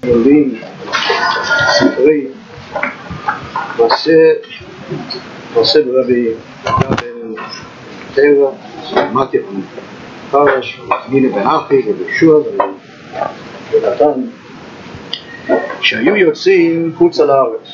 לומדים ספרי מעשה ברבי טבע, שמעתי פרש, מיני ואחי ובשוע ונתן, שהיו יוצאים חוצה לארץ,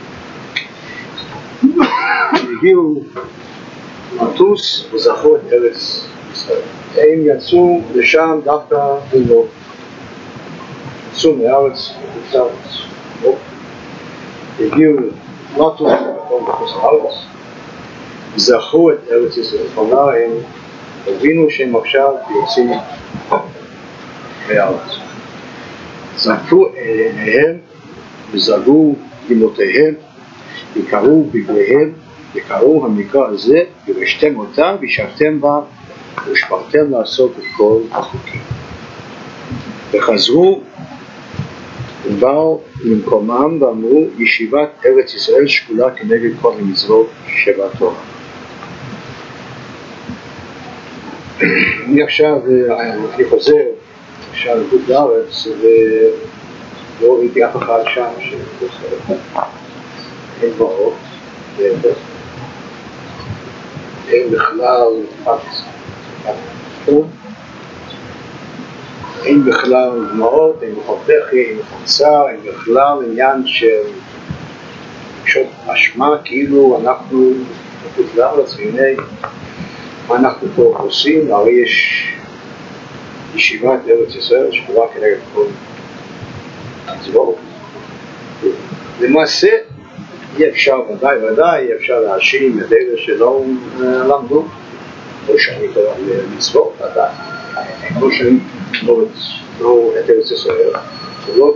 הגיעו לטוס וזכו את ארץ ישראל. הם יצאו לשם דווקא ללמוד, יצאו מארץ לחוץ לארץ, הגיעו לטוס בחוץ לארץ, זכו את ארץ ישראל. כלומר הם הבינו שהם עכשיו יוצאים מארץ, זכו עיניהם וזגו דמעותיהם וקראו בגדיהם, וקראו המקרא הזה וירשתם אותה וישבתם בה ושמרתם לעשות את כל החוקים. וחזרו ובאו למקומם ואמרו, ישיבת ארץ ישראל שקולה כנגד כל המצוות שבתורה. אני עכשיו חוזר עכשיו לחוץ לארץ ולא ראיתי אף אחד שם אין באות, אין בכלל אין בכלל דמעות, אין בכלל בכי, אין בכלל צער, אין בכלל עניין של אשמה, כאילו אנחנו בחוץ לארץ והנה מה אנחנו פה עושים. הרי יש ישיבת ארץ ישראל שקורה כנגד כל המצוות. למעשה אי אפשר ודאי אי אפשר להאשים את אלה שלא למדו, לא שאני קורא למצוות עדיין, לא שאני לא את ארץ ישראל, ולא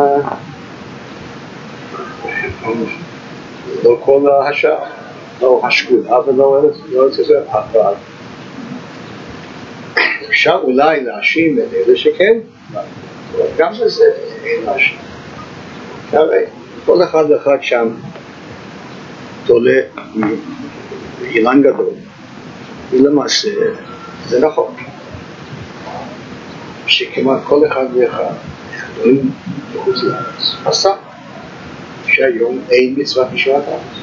כל השאר, לא השקולה ולא ארץ ישראל, אבל אפשר אולי להאשים את אלה שכן, גם בזה אין להאשים. הרי כל אחד ואחד שם תולה אילן גדול, ולמעשה זה נכון שכמעט כל אחד ואחד גדולים בחוץ לארץ עשה שהיום אין מצוות ישיבת הארץ.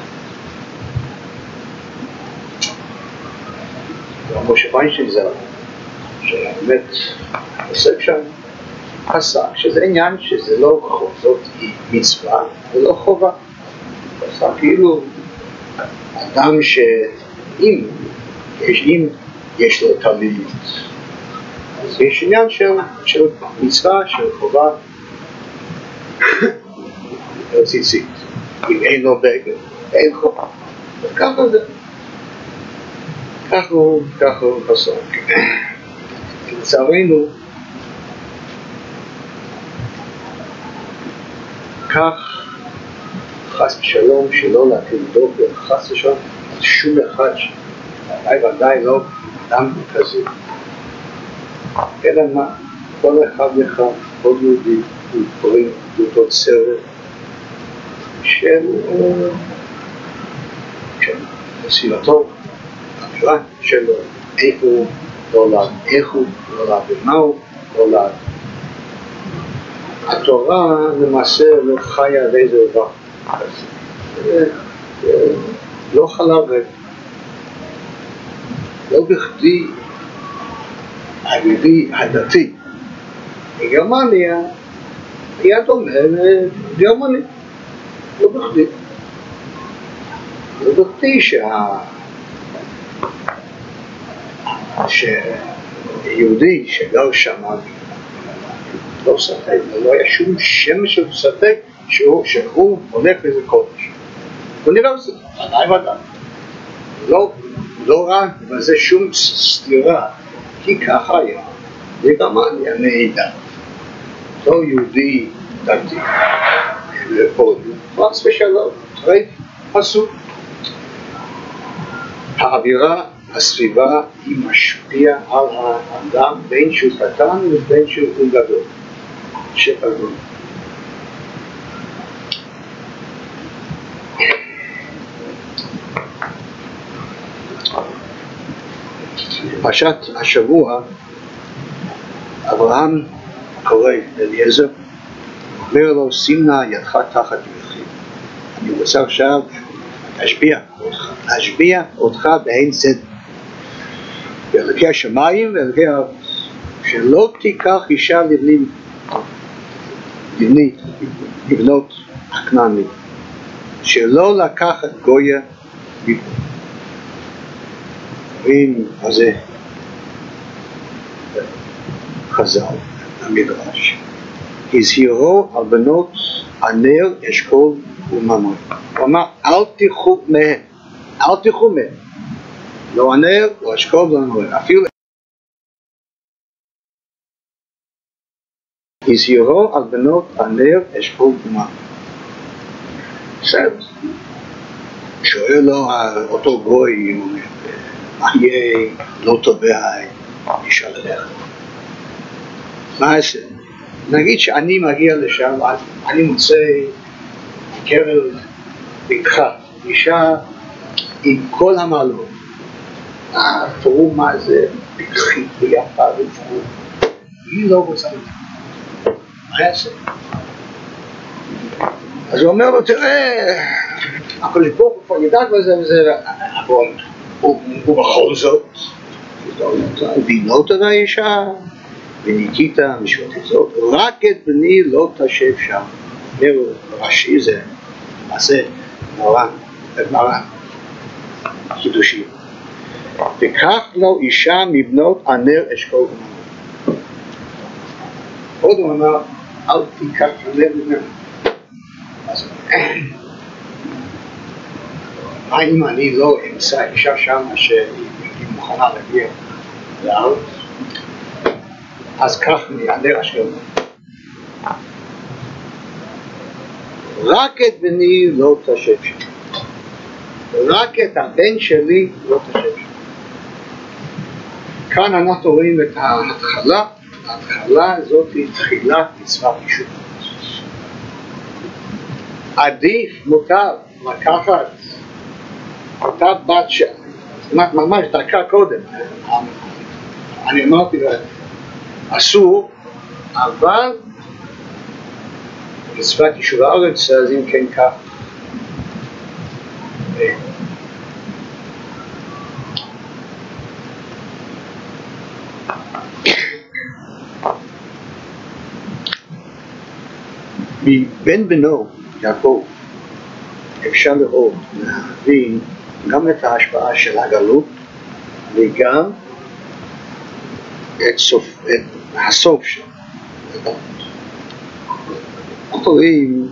משה פיינשטיין זה שבאמת עוסק שם עסק שזה עניין שזה לא זאת מצווה ולא חובה. עסק כאילו אדם שאם יש לו תמיד אז יש עניין של מצווה, של חובה ציצית. אם אין לו בגד אין חובה, וככה זה, ככה הוא פסוק. לצערנו כך חס ושלום שלא להטיל דופי, חס ושלום שום אחד ודאי לא אדם כזה, אלא מה, כל אחד ואחד, כל יהודי הוא קוראים אותו סרט של סביבתו, האווירה שלו, איך הוא נולד, ומה הוא נולד. התורה למעשה לא חיה על איזה דבר, לא חלב רגע. לא בכדי היהודי הדתי בגרמניה היה דומה לגרמני, לא בכדי. לא בכדי שיהודי שגר שם לא ספק, לא היה שום שמץ של ספק שהוא הולך לאיזה קודש. אוניברסיטה, ודאי. לא רק, אבל זה שום סתירה, כי ככה היה. בגרמניה נהידה. לא יהודי דתי. חס ושלום, ראי, עשו. האווירה, הסביבה, היא משפיעה על האדם בין שהוא קטן ובין שהוא גדול. שפגון. פרשת השבוע, אברהם קורא אליעזר אומר לו, שים נא ידך תחת ירכי. אני רוצה עכשיו להשביע אותך בהן צדק. באלוקי השמיים ואלוקי הארץ. שלא תיקח אישה לבנות הכנעני. שלא לקחת גויה לבנות. אז זה חז"ל, המדרש. הזהירו על בנות הנר, אשכול וממון. הוא אמר, אל תיקחו מהם, אל תיקחו מהם. לא הנר, לא אשכול, לא ממון. אפילו הזהירו על בנות הנר, אשכול וממון. בסדר. שואל לו אותו גוי, מה יהיה לא טובה אישה לדרך? מה אעשה? נגיד שאני מגיע לשם, אני מוצא קרב בקחה, אישה עם כל המעלות. תראו מה זה, בקחית ויפה ופרו. היא לא רוצה אותה. מה אעשה? אז הוא אומר לו, תראה, הכל לפה, הוא כבר ידעת וזה וזה, אבל ובכל זאת, והיא לא תדע אישה, וניתית משפטית זאת, רק את בני לא תשב שם. אומר רש"י זה מעשה מרן, חידושים. וקח לו אישה מבנות הנר אשכול וממון. עוד הוא אמר, אל תיקח הנר ממנו. אז מה אם אני לא אמצא אישה שם שהיא מוכנה להגיע לארץ? אז כך מהנר אשכול. רק את בני לא תשב שם. רק את הבן שלי לא תשב שם. כאן אנחנו רואים את ההתחלה. ההתחלה זאת היא תחילת מצוות יישוב. עדיף מותר לקחת אותה בת ממש דקה קודם. אני אמרתי לה, אסור, אבל מצוות יישוב הארץ, אז אם כן כך. מבן בנו, יעקב, אפשר לראות, להבין גם את ההשפעה של הגלות וגם את הסוף שלו. אנחנו רואים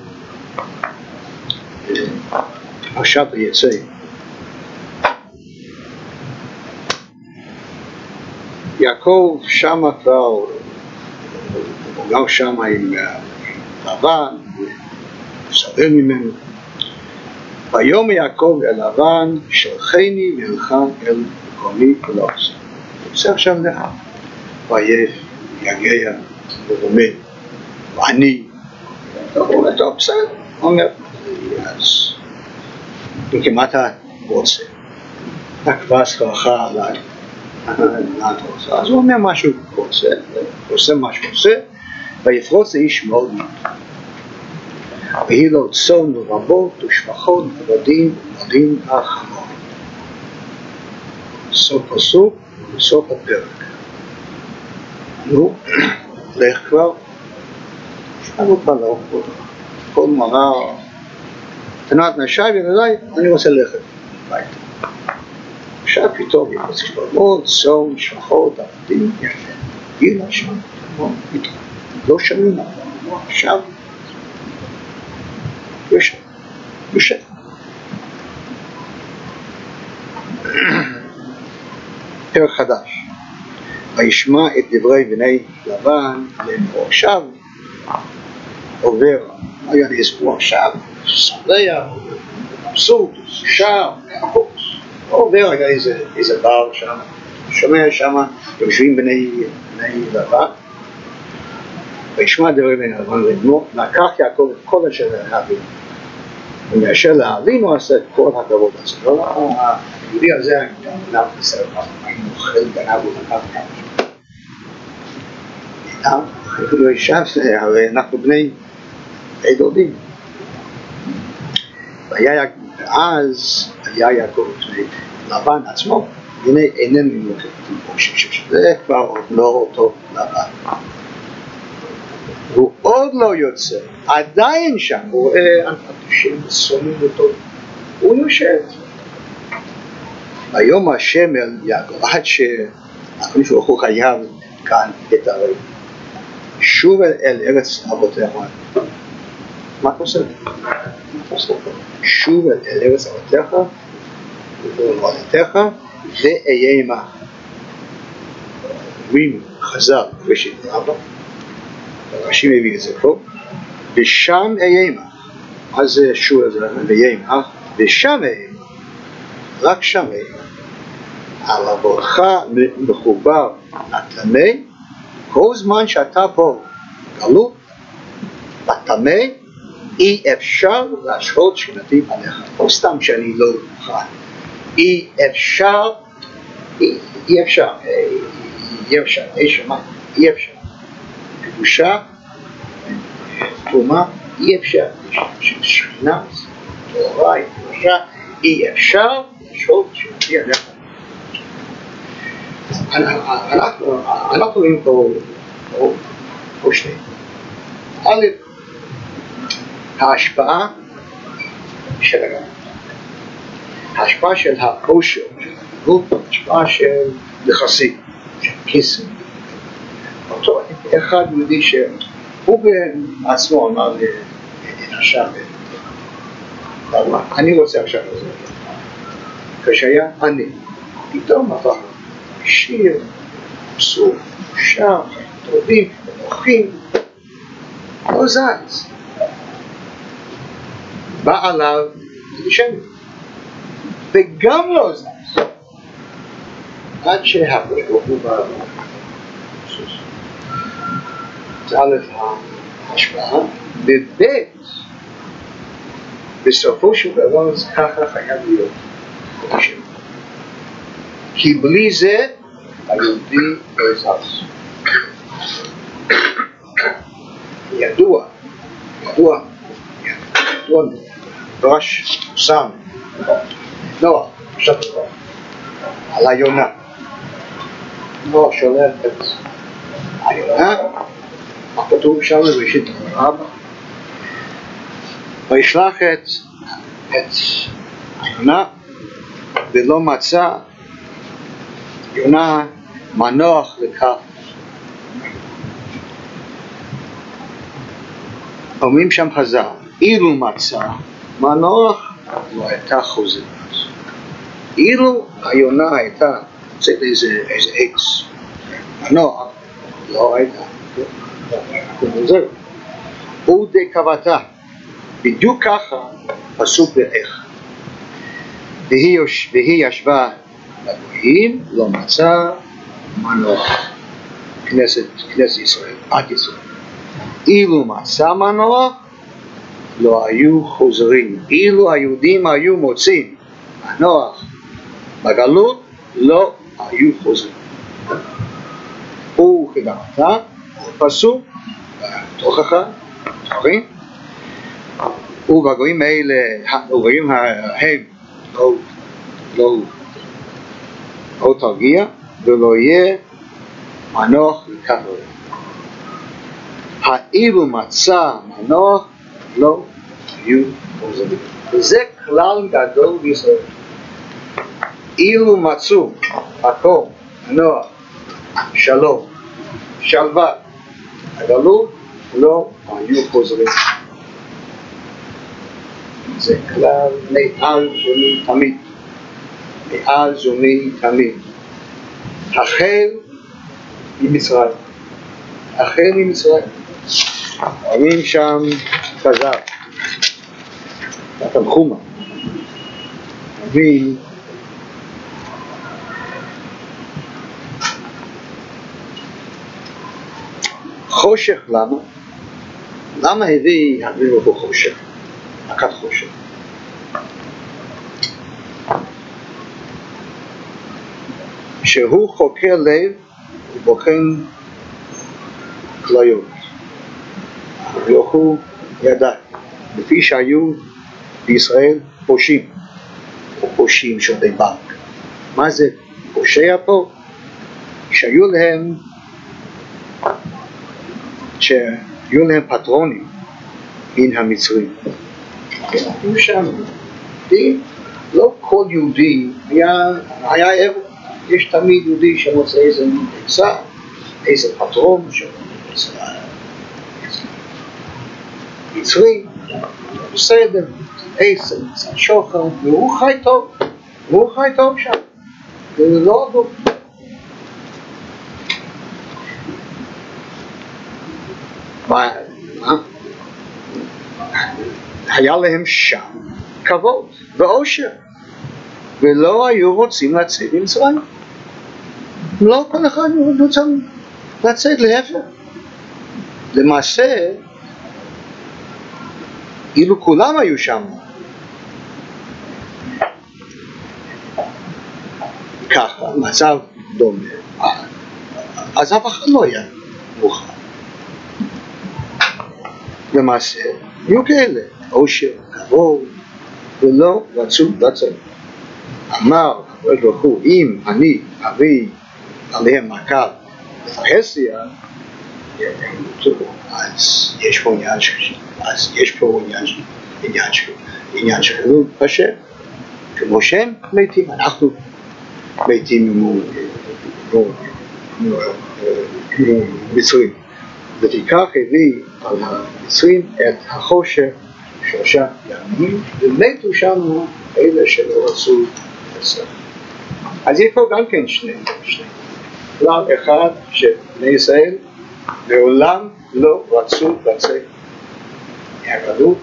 עכשיו יצא יעקב שמה כבר, הוא גר שמה עם לבן, סבל ממנו. ויאמר יעקב אל לבן, שלחני ואלך אל מקומי ולעושה. זה עכשיו לך. ויף, יגע, ורומם, ואני. טוב, בסדר. אומר, אז מה אתה רוצה? תקבע שכרך עליי. אז הוא אומר משהו עושה מה שהוא עושה, ויפרוץ האיש מאוד מאוד. ויהי לו צאן ורבות ושפחות עבדים ומדים החמור. סוף פסוק וסוף הפרק. נו, לך כבר. שאלו כבר לא כל מראה תנת נשי וילדיי, אני רוצה ללכת ביתה. עכשיו פתאום יחוץ שפחות, צאן, שפחות, עבדים, יפה. גיל השם, לא שמים עכשיו יושב. פרק חדש. וישמע את דברי בני לבן לאמור. עכשיו עובר, היה נזכו עכשיו, סמליה, מבסוט, שר, עובר, היה איזה בר שם, שומע שם, יושבים בני לבן, וישמע דברי בני לבן לאמור, לקח יעקב את כל אשר לאבינו, ומאשר לאבינו עשה את כל הכבוד הזה. לא, היהודי הזה נגנב בסדר, היינו אוכל גנב ולקח כמה. הרי אנחנו בני דודים. ואז היה יעקב לבן עצמו, הנה איננו מלוכת זה כבר עוד לא אותו לבן. הוא עוד לא יוצא, עדיין שם, הוא רואה אנשים שונאים אותו, הוא יושב. היום השם אל יעקב, עד שהקדוש ברוך הוא חייב כאן להתערב. שוב אל ארץ אבותיך. מה אתה עושה? שוב אל ארץ אבותיך ומולדתך ואהיה עמך. רינו חזר ראשית אבא, רש"י מביא את זה פה, ושם אהיה עמך. מה זה שוב אהיה עמך? ושם אהיה עמך, רק שם אהיה עמך. על עבודך מחובר הטמא, כל זמן שאתה פה גלות בטמא, אי אפשר להשרות שכינתי עליך. לא סתם שאני לא אוכל, אי אפשר, אי אפשר, אי אפשר. קדושה, תרומה, אי אפשר. שכינה, תורה, קדושה, אי אפשר להשרות שכינתי עליך. אנחנו רואים פה שני. א', ההשפעה של הגן, ההשפעה של העושר, ההשפעה של נכסים, של כסף. אותו אחד יהודי שהוא בעצמו אמר עכשיו, אני רוצה עכשיו לזה. כשהיה אני, פתאום הפך שיר, פסוק, שר, טובים, מוחים, לא זז. בא עליו לשם, וגם לא זז. עד שהקדוש ברוך הוא בא עליו. זה א' ההשפעה, וב' בסופו של דבר זה ככה חייב להיות. כי בלי זה היהודי לא זז. ידוע, דרש סם, נוח, פשוט דבר, על היונה. נוח שולח את היונה, מה כתוב שם בראשית אבא? וישלח את היונה ולא מצא יונה מנוח לכף. אומרים שם חז"ל, אילו מצא מנוח לא הייתה חוזרת. אילו היונה הייתה יוצאת איזה עץ מנוח לא הייתה חוזרת. ודקבתה, בדיוק ככה פסוק באיך. והיא ישבה לגויים, לא מצא מנוח. כנסת ישראל, עד ישראל. אילו מצא מנוח, לא היו חוזרים. אילו היהודים היו מוצאים מנוח בגלות, לא היו חוזרים. וכדאמרת, פסוק, תוכחה, תוכחים, ובגויים האלה, ובגויים ההם, לא תרגיע, ולא יהיה מנוח לכפר. האילו מצא מנוח, לא היו חוזרים. וזה כלל גדול בישראל. אילו מצאו הכל, מנוח, שלום, שלווה, הגלות, לא היו חוזרים. זה כלל מעל זומי תמיד. מעל זומי תמיד. החל ממצרים. החל ממצרים. אומרים שם חז"ל, בתנחומא, אומרים חושך. למה הביא הקדוש ברוך הוא חושך? מכת חושך. שהוא חוקר לב ובוחן כליות. הקדוש ברוך הוא ידעתי, לפי שהיו בישראל פושעים, או פושעים שומרי בנק. מה זה פושע פה? שהיו להם פטרונים מן המצרים. היו שם, לא כל יהודי היה ער, יש תמיד יהודי שמוצא איזה עצה, איזה פטרון שמוצא מצרי, בסדר, איזה שוחר, והוא חי טוב, והוא חי טוב שם, זה לא טוב. היה להם שם כבוד ואושר, ולא היו רוצים לצאת ממצרים. לא כל אחד רוצה לצאת, להפך. למעשה, אילו כולם היו שם, ככה, מצב דומה, אז אף אחד לא היה מוכן. למעשה, היו כאלה, אושר, כבוד, ולא רצו לצאת. אמר, אם אני אביא עליהם מכה בפרהסיה, אז יש פה עניין של חילול השם. כמו שהם מתים, אנחנו מתים מצרים. לפיכך הביא על המצרים את החושך 3 ימים, ומתו שם אלה שלא רצו לצאת. אז יש פה גם כן שני. כלל אחד שבני ישראל לעולם לא רצו לצאת מהגלות,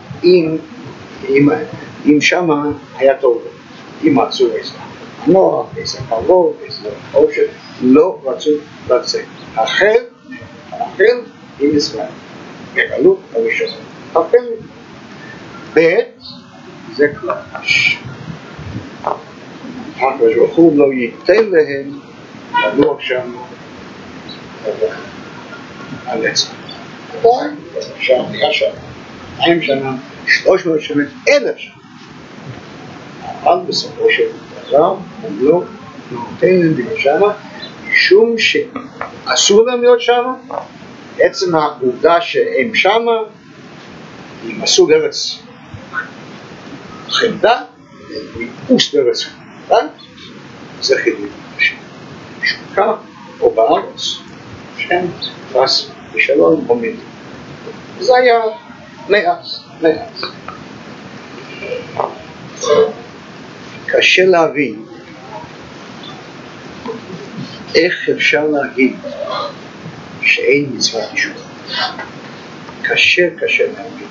אם שמה היה טוב, אם מצאו איזה מנוע, איזה כבוד, איזה עושר, לא רצו לצאת. החל עם ישראל, בגלות הראשונה. החל ב' זה קלש. הקדוש ברוך הוא לא ייתן להם לנוח שם הנצח. עדיין, שם, היה שם, 200 שנה, 300 שנה, 1,000 שנה. אבל בסופו של דבר, הם לא נותן להם להיות שם, משום שאסור להם להיות שם, עצם העובדה שהם שם, הם עשו ארץ חמדה, ויפוס בארץ חמדה, זה חידוד השם. משום כך, או בארץ, שהם פרס ושלום עומד. זה היה מעט. קשה להבין איך אפשר להגיד שאין מצוות תשובה. קשה להבין.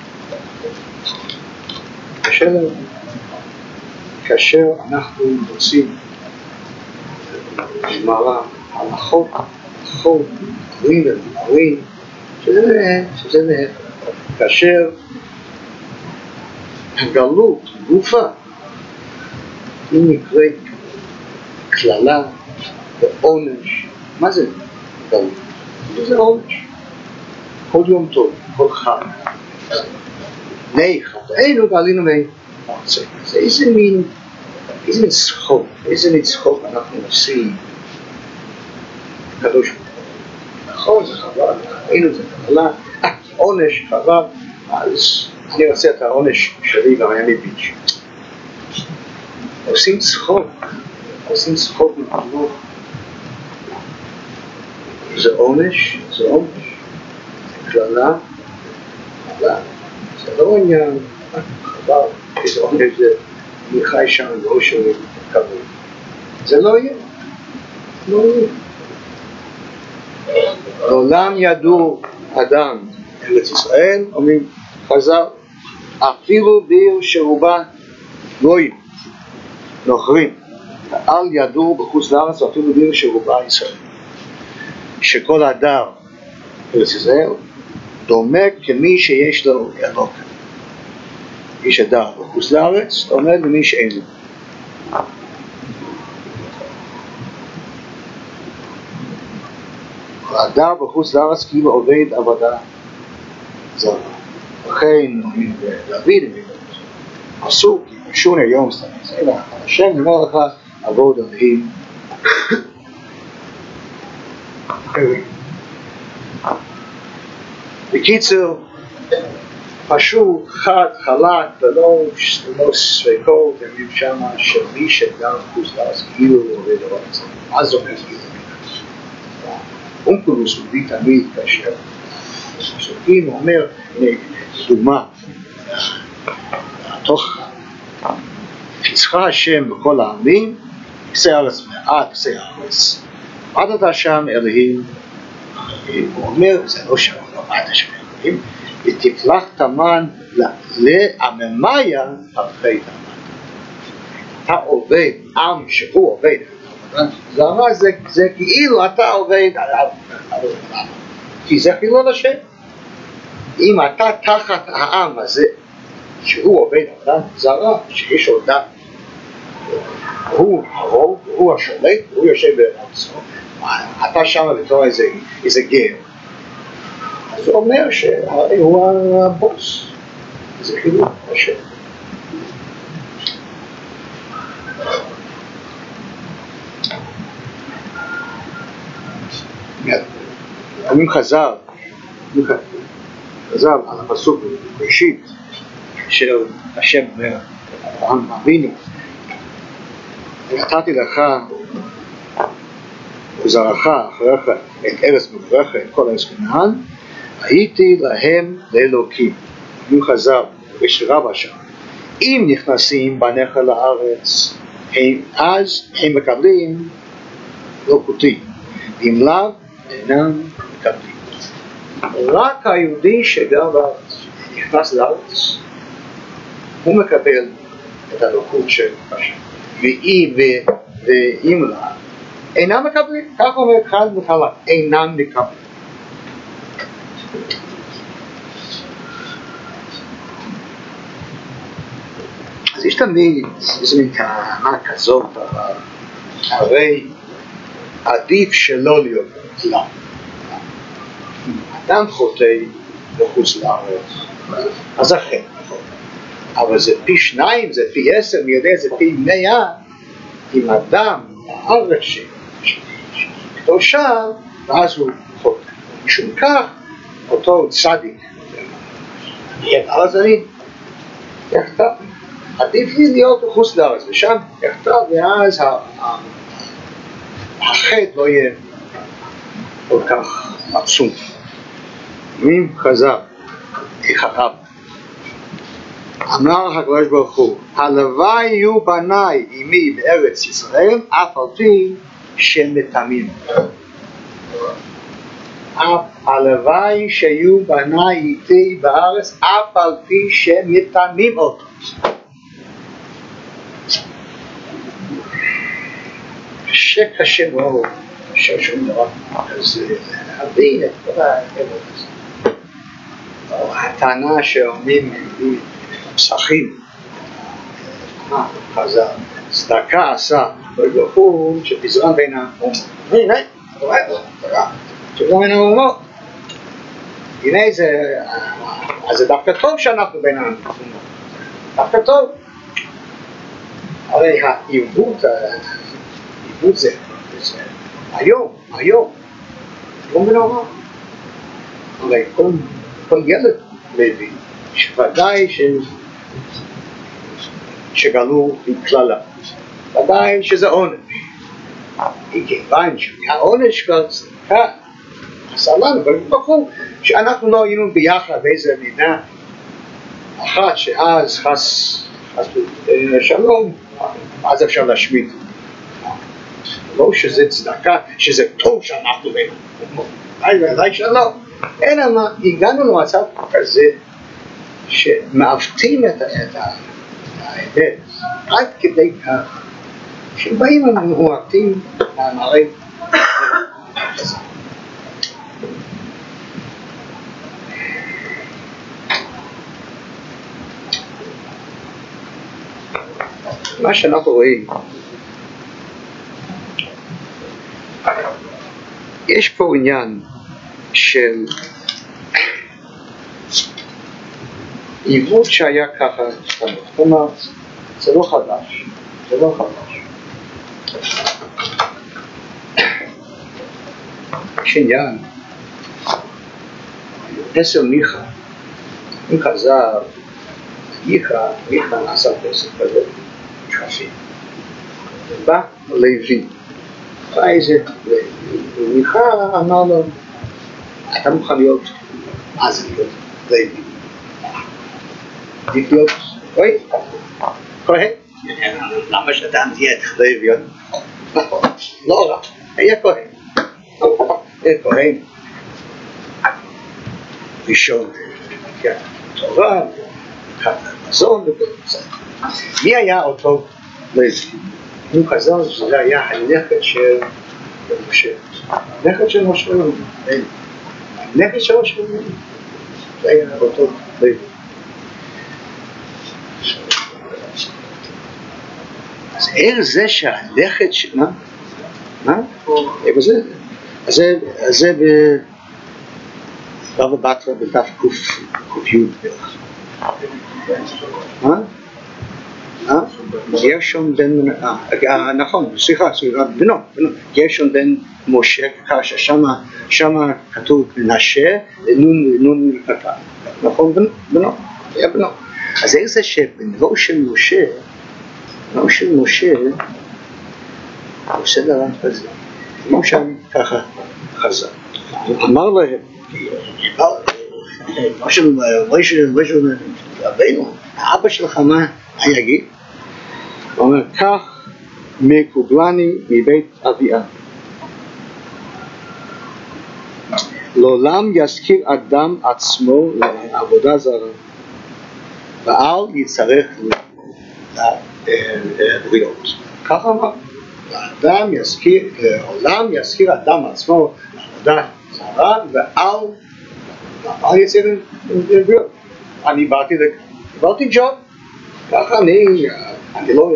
כאשר אנחנו רוצים גמרא, הלכות, דברים, שזה להפך. כאשר הגלות, גופה, היא נקראת כללה ועונש. מה זה גלות? זה עונש. כל יום טוב, כל חג. חטאינו ועלינו מארצנו. זה איזה מין צחוק, אנחנו עושים קדוש. נכון, זה חבל, ראינו את זה כללה, עונש חבל, אז אני רוצה את העונש שלי במיאמי ביץ'. עושים צחוק מפעלות. זה עונש, זה כללה, זה לא עניין, חבל, איזה עונש זה, אני חי שם לא שלי כבוד. זה לא יהיה. לעולם ידעו אדם ארץ ישראל, אומרים חז"ל, אפילו בעיר שרובה גויים, נוכרים, אל ידעו בחוץ לארץ, אפילו בעיר שרובה ישראל, שכל הדר ארץ ישראל דומה כמי שיש לו אלוק. מי שדר בחוץ לארץ דומה למי שאין לו. הדר בחוץ לארץ כאילו עובד עבודה זרה. לכן דוד פסוק, שונה יום סתכל, השם אומר לך עבוד אלוהים. בקיצור, פשוט חד, חלק, ולא ספקות, הם שם שמי שגם חוזלס, כאילו הוא עובד על זה. מה זאת אומרת? אונקולוס הוא בי תמיד כאשר פסוקים, הוא אומר, דוגמה, תוך חזך השם בכל העמים, כסי ארץ מעט, כסי ארץ. עד אתה שם אלוהים, הוא אומר, זה לא שם, לא עד השם אלוהים, ותפלח תמן לעממיה הפכי תמן. אתה עובד, עם שהוא עובד, זה כאילו אתה עובד, כי זה חילול השם. אם אתה תחת העם הזה, שהוא עובד עבודה זרה, שיש לו דת, הוא הרוב, הוא השולט, הוא יושב בארצו, אתה שם בתור איזה גר, אז הוא אומר שהוא הבוס, זה חילול השם. אומרים חז"ל על הפסוק בראשית, אשר השם אומר אברהם אבינו, נתתי לך וזרעך אחריך את ארץ מבורכת, את כל ארץ כנען, הייתי להם לאלוקים. אומרים חז"ל בשרב השם, אם נכנסים בניך לארץ, אז הם מקבלים אלוקותי, אם לאו אינם מקבלים. רק היהודי שגר בארץ, נכנס לארץ, הוא מקבל את האלוקות של השם. ואם לאו אינם מקבלים, כך אומר חד וחלק, אינם מקבלים. אז יש תמיד איזו מין טענה כזאת, אבל הרי עדיף שלא להיות כלל. אדם חוטא בחוץ לארץ, אז אחר, אבל זה פי 2, זה פי 10, מי יודע, זה פי 100, אם אדם בארץ שקדושה, ואז הוא חוטא. משום כך, אותו צדיק, אז אני יחטא. עדיף לי להיות בחוץ לארץ, ושם יחטא, ואז החטא לא יהיה כל כך עצום. אומרים חז"ל, איך הרב אמר הקדוש ברוך הוא, הלוואי יהיו בניי עמי בארץ ישראל, אף על פי שמטמאים. הלוואי שיהיו בניי איתי בארץ, אף על פי שמטמאים אותו. קשה מאוד, שום דבר כזה, להבין את כל ההבדל הזה. הטענה שאומרים פסחים, חז"ל, צדקה עשה, ברוך שפזרן בין האומות. הנה, אתה רואה, שפזרן בין האומות. הנה זה, אז זה דווקא טוב שאנחנו בין האומות. דווקא טוב. הרי העיוות זה היום, לא מנורא. הרי כל ילד מבין שוודאי שגלו מכללה, ודאי שזה עונש. כיוון שהעונש כבר צדקה, עשה לנו, ברוך שאנחנו לא היינו ביחד באיזה מדינה אחת שאז חס שלום, אז אפשר להשמיד. לא שזה צדקה, שזה טוב שאנחנו ודאי שלא. אלא מה, הגענו למצב כזה שמעוותים את ההיבט עד כדי כך שבאים ומעוותים מאמרי כזה. מה שאנחנו רואים, יש פה עניין של עיוות שהיה ככה, כלומר, זה לא חדש, זה לא חדש. יש עניין, 10 מיכה, אם חזר, מיכה נעשה כסף כזה, שפי. בא לוי, בא איזה לוי, מיכה אמר לו, אתה מוכן להיות, אז להיות לוי. עדיף להיות, אוי, כהן. למה שאתה תהיה לוי? לא רע, היה כהן. היה כהן. ראשון, תורה, מזון, מי היה אותו לוי? הוא חזר שזה היה הנכד של משה. הנכד של משה רבנו. הנכד של משה רבנו. זה היה אותו לוי. אז איך זה שהנכד של... מה? איפה זה? אז זה בבא בתרא בדף ק"י בערך. גרשון בן... נכון, סליחה, בנו. גרשון בן משה, שמה כתוב מנשה, נון קטן. נכון, בנו, היה בנו. אז איך זה שבנו של משה, הוא עושה דבר כזה. כמו שם ככה חזר. אמר להם, אבא שלך מה יגיד? הוא אומר, כך מקובלני מבית אביה. לעולם יזכיר אדם עצמו לעבודה זרה, ואל יצטרך לבריות. ככה אמר. לעולם יזכיר אדם עצמו לעבודה זרה, ואל יצטרך לבריות. אני באתי ג'וב, ככה אני לא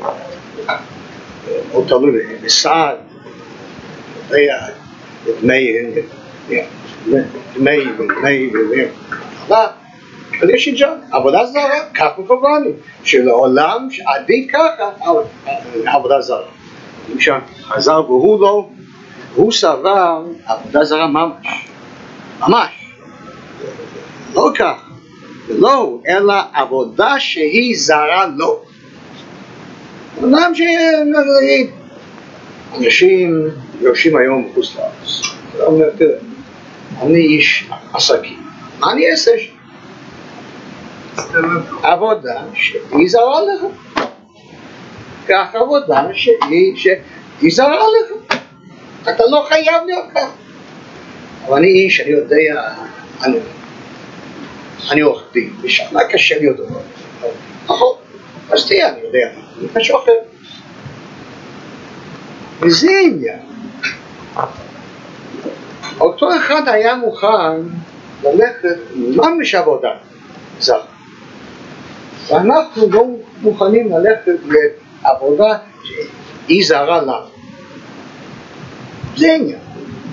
תלוי בסעד, דמי, אז יש לי ג'וב, עבודה זרה, כך מקובלני, שלעולם עדיף ככה עבודה זרה. למשל, חזר והוא סבר עבודה זרה ממש, לא כך. לא, אלא עבודה שהיא זרה לו. אדם אנשים יורשים היום בחוץ לארץ. הוא אומר, תראה, אני איש עסקים. מה אני אעשה? עבודה שהיא זרה לך. כך עבודה שהיא זרה לך. אתה לא חייב להיות כך. אבל אני איש, אני יודע, אני עורך דין, ושמה קשה להיות דבר. נכון, אז תהיה, אני יודע, משהו אחר. וזה עניין. אותו אחד היה מוכן ללכת ממש עבודה זרה. ואנחנו לא מוכנים ללכת לעבודה שהיא זרה לנו. זה עניין.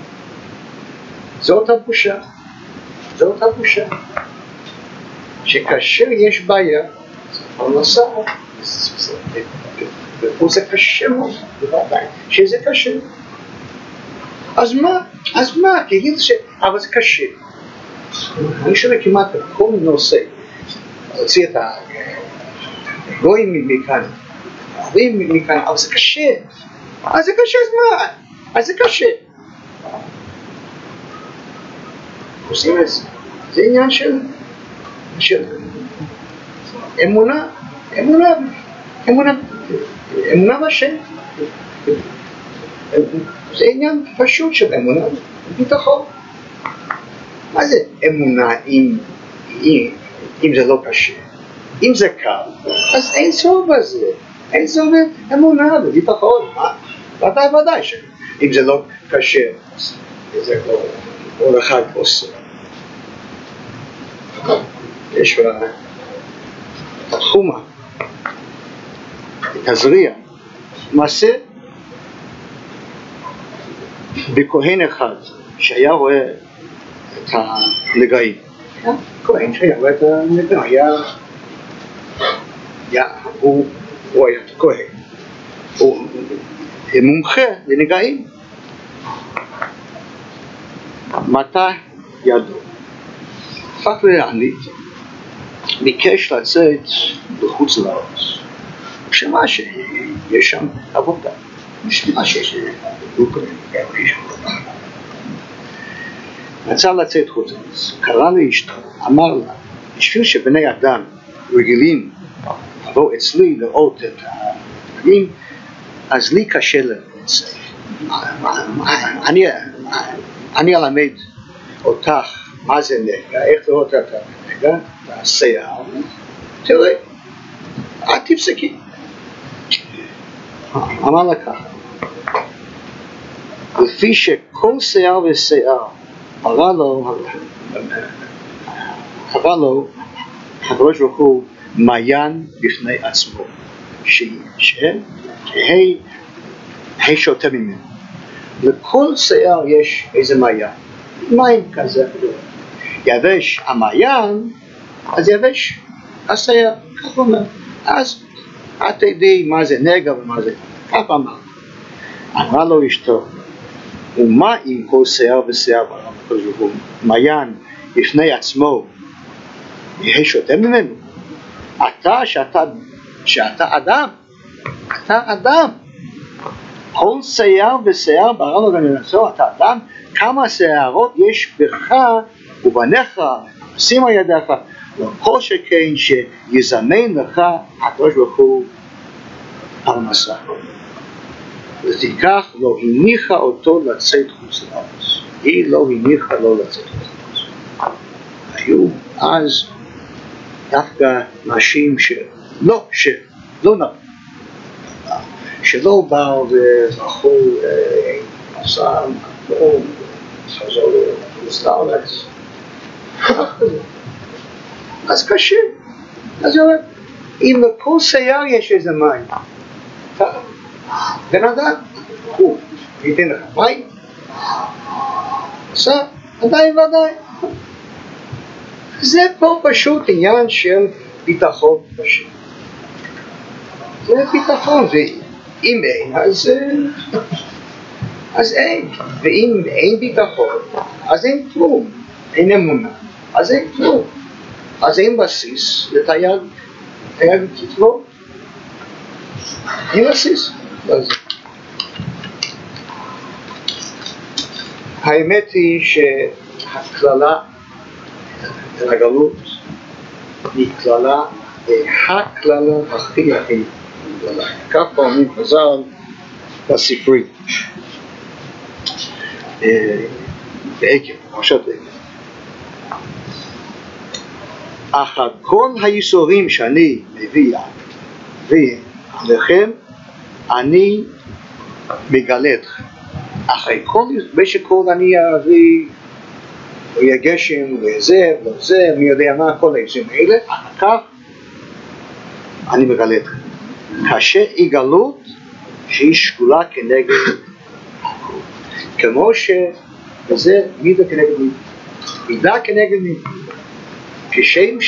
זאת הבושה. זאת הבושה. שכאשר יש בעיה, זה פרנסה, וזה קשה מאוד, בוודאי, שזה קשה. אז מה? תגיד אבל זה קשה. אני שומע כמעט בכל נושא, להוציא את הגויים מכאן, הערבים מכאן, אבל זה קשה. אז זה קשה, אז מה? אז זה קשה. עושים את זה. זה עניין של אמונה בשם. זה עניין פשוט של אמונה ביטחון. מה זה אמונה אם זה לא קשה? אם זה קל, אז אין צורך בזה. אין צורך אמונה וביטחון. ודאי שאם זה לא קשה, זה כל אחד עושה. יש בתחומה, את הזריע, מעשה בכהן אחד שהיה רואה את הנגעים. כהן שהיה את הנגע, הוא היה כהן, הוא מומחה לנגעים. מטה ידו, הפך לענית, ביקש לצאת בחוץ לארץ. שמע שיש שם עבודה, שמע שיש רצה לצאת חוץ לארץ, קרא לאשתו, אמר לה, בשביל שבני אדם רגילים לבוא אצלי לראות את הדברים, אז לי קשה לצאת. אני אלמד אותך מה זה נגע, איך לראות את הנגע, השיער, תראה, אל תפסקי. אמר לה ככה, לפי שכל שיער ושיער ברא לו הקדוש ברוך הוא מעיין בפני עצמו, שהיא שותה ממנו. לכל שיער יש איזה מעיין, מים כזה, יבש המעיין, אז יבש השיער, כך אומר. אז את תדעי מה זה נגע ומה זה, כך אמר. אמרה לו אשתו, ומה אם כל שיער ושיער מעיין בפני עצמו יהיה שותה ממנו? שאתה אדם, כל שיער ושיער ברא לו ונעשו, אתה אדם, כמה שיערות יש בך ובניך, שים על ידיך, וכל שכן שיזמן לך הקדוש ברוך הוא פרנסה. לפיכך לא הניחה אותו לצאת חוץ לארץ. היא לא הניחה לו לצאת חוץ לארץ. היו אז דווקא נשים שלא באו וזכו מסע, חזרו לחוץ לארץ. אז קשה. אז הוא אומר, אם לכל שיער יש איזה מים, בן אדם, הוא ייתן לך מים, עשה, עדיין ועדיין. זה פה פשוט עניין של ביטחון בשם. זה ביטחון, ואם אין, אז אין. ואם אין ביטחון, אז אין כלום. אין אמונה, אז אין כלום. אז אין בסיס לתייג תתבוא. אין בסיס. האמת היא שהכללה הגלות היא כללה, הכללה הכי גדולה. כך פעמים חז"ל בספרי. בעקב, פרשת עקב. אך כל הייסורים שאני מביא עליכם, אני מגלה אתכם. אחרי כל אני אביא, יהיה גשם, וזה, מי יודע מה, כל העיזים האלה, אחר כך אני מגלה אתכם. קשה היגלות שהיא שקולה כנגד הכל. כמו שזה מידה כנגד מידה. מידה כנגד מידה. כשם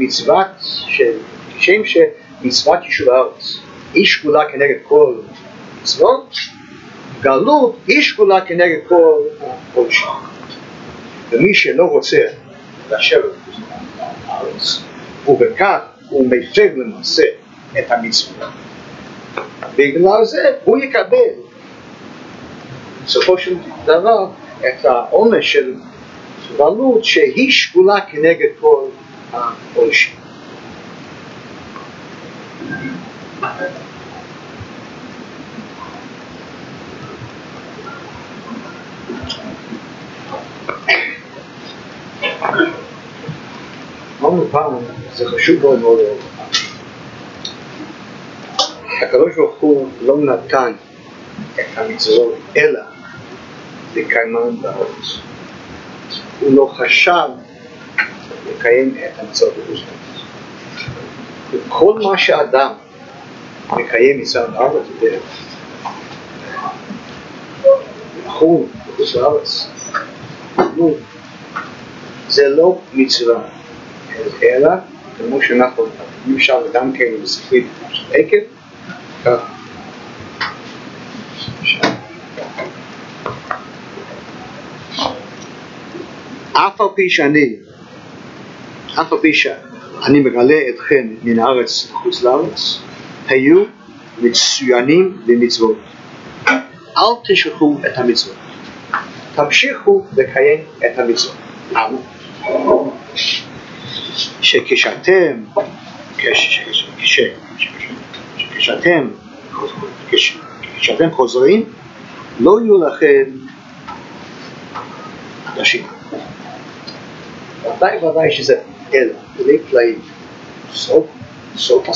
שמצוות יישוב הארץ היא שקולה כנגד כל מצוות, גלות היא שקולה כנגד כל עונשין. ומי שלא רוצה לשבת בארץ, ובכך הוא מפר למעשה את המצוות, בגלל זה הוא יקבל בסופו של דבר את העונש של גלות שהיא שקולה כנגד כל העונשין. אמרנו פעם, זה חשוב מאוד מאוד. הקדוש ברוך הוא לא נתן את המצוות אלא לקיימן בארץ. הוא לא חשב לקיים את המצוות בחוץ לארץ. וכל מה שאדם מקיים מצוות בארץ זה דרך. בחור בחוץ לארץ זה לא מצווה, אלא, כמו שאנחנו נתנים שם גם כן בספרית של עקב, כך. אף על פי שאני מגלה אתכם מן הארץ לחוץ לארץ, היו מצוינים במצוות. אל תשכחו את המצוות. תמשיכו לקיים את המצוות. כשאתם חוזרים, לא יהיו לכם חדשים. ודאי שזה אלא, בלי פלאים. זאת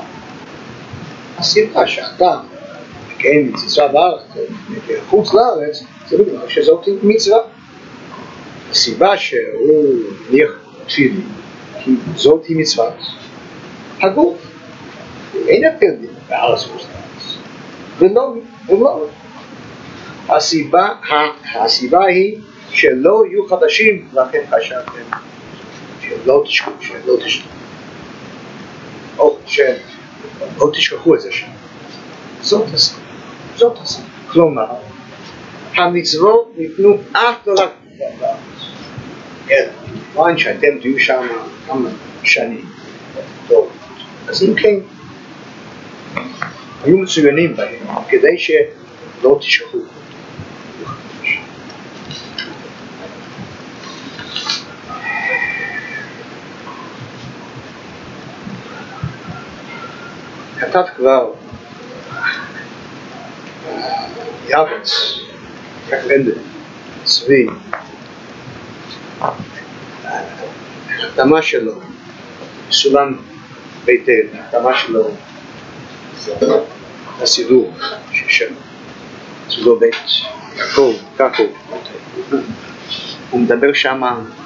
הסיבה שאתה מקיים מצווה בארץ, חוץ לארץ, זה בגלל שזאת מצווה. הסיבה שהוא ניח תפילין, כי זאת היא מצוות הגוף. אין הפרדים בארץ חוץ לארץ. ולא. הסיבה היא שלא יהיו חדשים, לכן חשבתם שלא תשכחו. או שלא תשכחו את זה שם. זאת הסיבה. כלומר, המצוות ניתנו אך ורק בארץ. אלא, שאתם תהיו שם כמה שנים. טוב, אז אם כן, היו מצוינים בהם, כדי שלא תשכחו. כתב כבר יעבץ, כך רנדל, צבי, ההחתמה שלו, סולם בית אל, ההחתמה שלו, הסידור של סידור בית יעקב, ככה הוא מדבר שם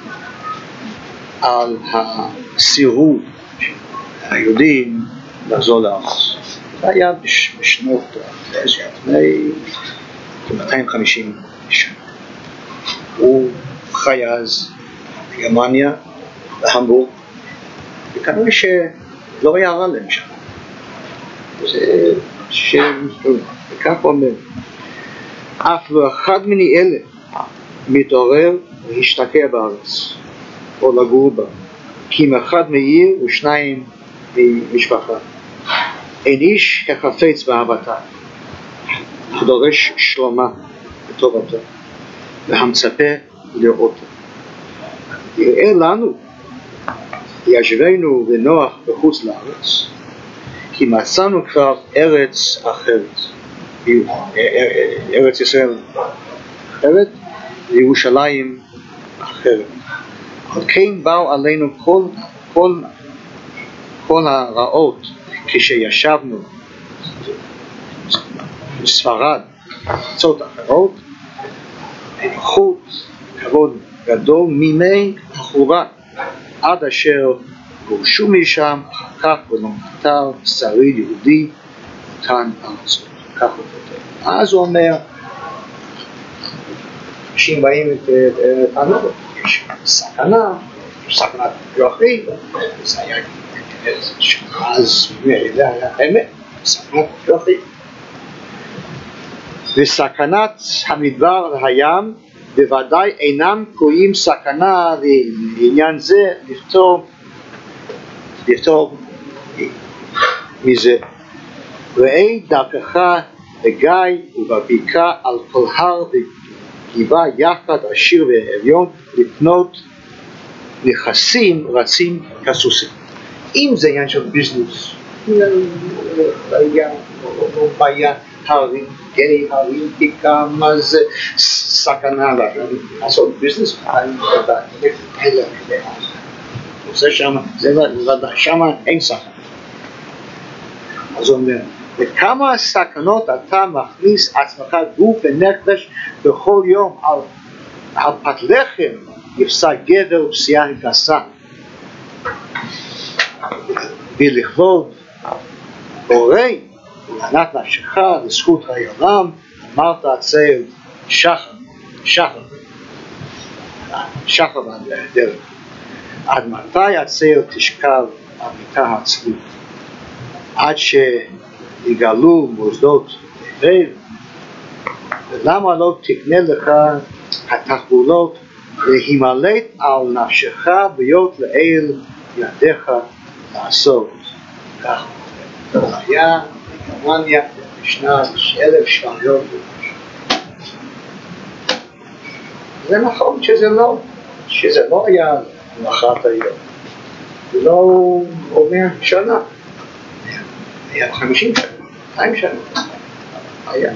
על הסירוב היהודים לחזור לארץ. זה היה בשנות לפני כ-250 שנה. הוא חי אז בגרמניה, בהמבורג, וכנראה שלא היה רע להם שם. וכך הוא אומר, אף לא אחד מני אלה מתעורר והשתקע בארץ, או לגור בה, כי אם אחד מעיר ושניים ממשפחה. אין איש החפץ באהבתה, הדורש שלומה וטובתה, והמצפה לראותה. יראה לנו, ישבנו ונוח בחוץ לארץ, כי מצאנו כבר ארץ אחרת, ארץ ישראל אחרת, וירושלים אחרת. עוד כן באו עלינו כל הרעות כשישבנו בספרד, ארצות אחרות, איכות, כבוד גדול מימי החורבן, עד אשר גורשו משם, אחר כך ולא נותר שריד יהודי אותן ארצות. כך הוא כותב. אז הוא אומר, אנשים באים לתענות, יש סכנה, סכנת יוחי, זה היה אז זה היה אמת, סכנת יוחי. וסכנת המדבר והים בוודאי אינם קרויים סכנה לעניין זה לפתור מזה. ראה דרכך בגיא ובבקעה על כל הר וגבעה יחד עשיר ועליון לקנות נכסים רצים כסוסים. אם זה עניין של ביזנס, בעיה הרים, גני הרים, כמה זה סכנה לעשות ביזנס, זה שם, זה ודאי, שם אין סכנה. אז הוא אומר, וכמה סכנות אתה מכניס עצמך גוף ונפש בכל יום על פת לחם יפסע גבר ופסיעה גסה, ולכבוד בורא ולענת נפשך לזכות חיי עולם, אמרת הצל שחר ועד דרך. עד מתי הצל תשכב על מיטה העצמית? עד שיגלו מוסדות בבל? ולמה לא תקנה לך התחבולות להימלט על נפשך ביות לאל ידיך לעשות? כך היה בגרמניה בשנת 1700. זה נכון שזה לא היה לאחת היום, זה לא אומר שנה, היה 50 שנה, 200 שנה, היה.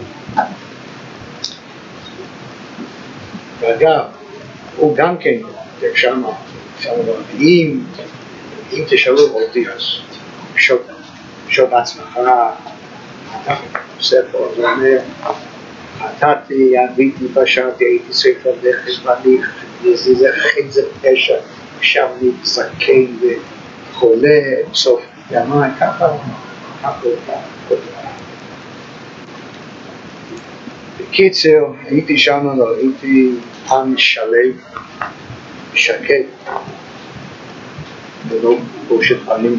ואגב, הוא גם כן שם אם תשאלו אותי, אז שואל בעצמך, ספר, זה אומר, חטאתי, עביתי, בשעתי, הייתי ספר דרך ואני חטא זה פשע, עכשיו אני זקן וחולה, בסוף ימי, ככה. בקיצר, הייתי שם, הייתי עם שלב, שקט, ולא בושת פנים,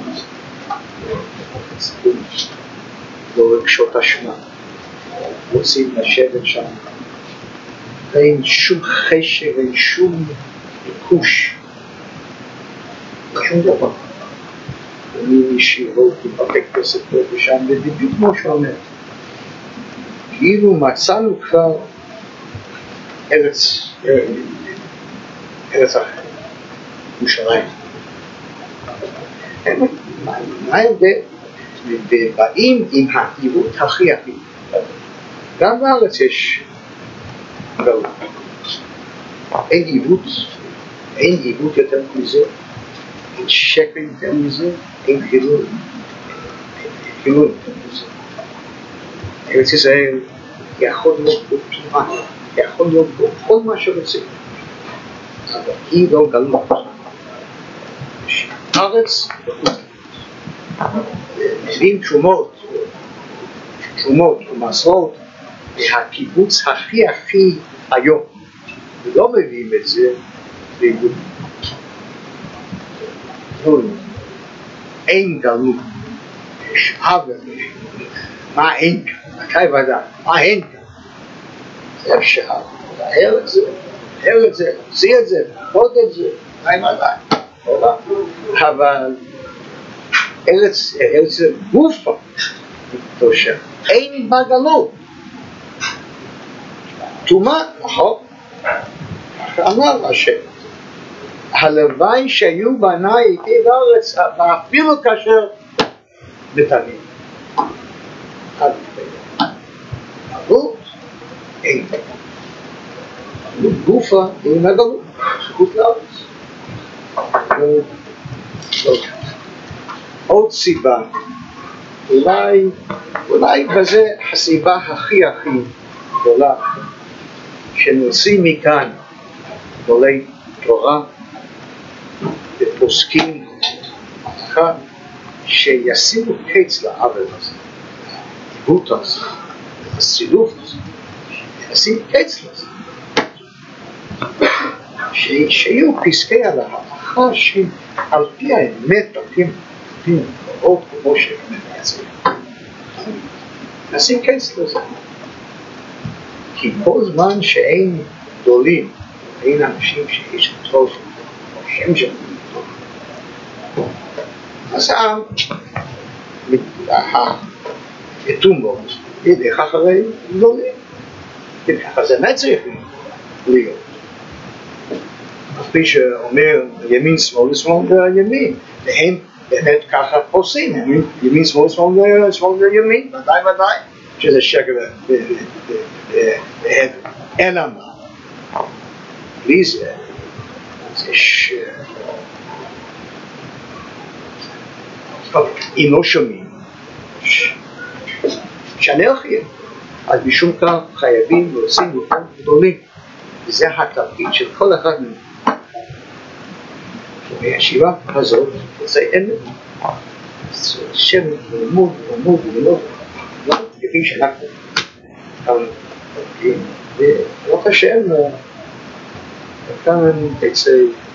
לא רגשות אשמה, רוצים לשבת שם, ואין שום חשב, אין שום ביקוש, שום דבר. אני מישיבות, בבתי כסף פה ושם, ובדיוק כמו שאומר, כאילו מצאנו כבר ארץ אחרת, ירושלים. מה ההבדל? ובאים עם העיוות הכי. גם בארץ יש גלות. אין עיוות יותר מזה, אין שקר יותר מזה, אין חילול יותר מזה. ארץ ישראל יכול להיות בטומאה, יכול להיות בכל מה שרוצים, אבל היא לא גלות. הארץ מביאים תרומות ומסורות מהקיבוץ הכי היום, ולא מביאים את זה ליהודים. אין גלות, יש עוול. מה אין כאן? מתי ודאי? מה אין כאן? זה אפשר להער את זה, להוציא את זה, לעבוד את זה, ודאי. אבל ארץ גופה קדושה, אין בה גלות. טומאה, נכון? אמר השם, הלוואי שהיו בניי איתי בארץ, ואפילו כאשר מתנים. גלות אין. גופה אין הגלות, זכות לארץ. עוד סיבה, אולי בזה הסיבה הכי גדולה, שנוציא מכאן גדולי תורה ופוסקים הלכה, שישימו קץ לעוול הזה, העיוות הזה, הסילוף הזה, ישימו קץ לזה, שיהיו פסקי ההלכה שעל פי האמת, על פי מאוד כמו שבאמת יצא, נשים קץ לזה. כי כל זמן שאין גדולים, אין אנשים שיש טוב, או שם שם טוב, אז התומות ילך אחרי גדולים, וככה זה באמת צריך להיות. כפי שאומר ימין שמאל וימין, והם באמת ככה עושים, ימין שמאל וימין, ודאי, שזה שקר אין אמר. בלי זה, יש... אם לא שומעים, שאנרכיה, אז משום כך חייבים להוצאים יותר גדולים, וזה התפקיד של כל אחד מהם. והישיבה הזאת, זה אמת. שם ללמוד, כפי שאנחנו כאן עובדים, ולא השם, כאן תצא